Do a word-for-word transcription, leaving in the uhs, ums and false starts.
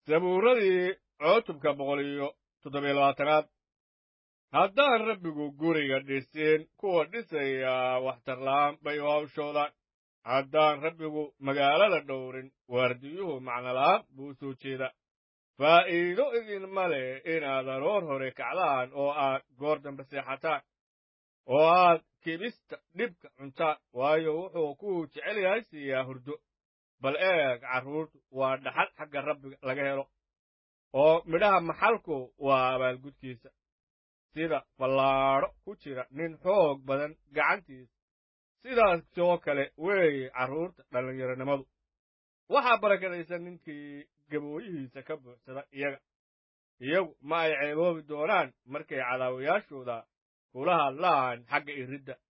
zabuuradii cutubka boqol iyo toddobiyo labaatanaad haddaan rabbigu guriga dhisin kuwa dhisaya waxtarla'aan bay u hawshoodaan haddaan rabbigu magaalada dhowrin waardiyuhu macnola'aan buu soo jeedaa faa'iido idinma leh inaad aroor hore kacdaan oo aad goor dambe seexataan oo aad kibista dhibka cuntaan waayo wuxuu ku jecel yahay siiyaa hurdo bal eeg carruurtu waa dhaxal xagga rabbiga laga helo oo midhaha maxalku waa abaalgudkiisa sida fallaadho ku jira nin xoog badan gacantiisa sidaasoo kale weeye carruurta dhallinyaronimadu waxaa barakadaysan ninkii gabooyihiisa ka buuxsada iyaga iyagu ma ay ceeboobi doonaan markay cadaawayaashooda kula hadlaan xagga iridda